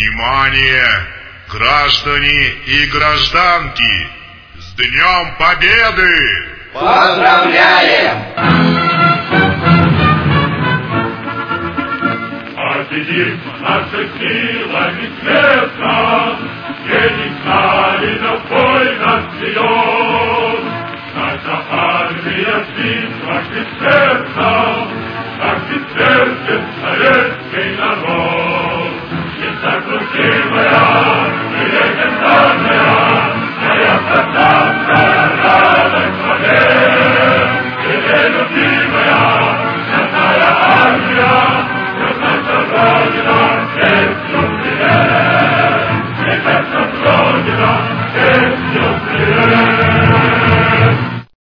Внимание, граждане и гражданки! С Днем Победы! Поздравляем! Победим нашей силами света, едем с нами на бой нас ведет. Наша армия в битвах без сердца,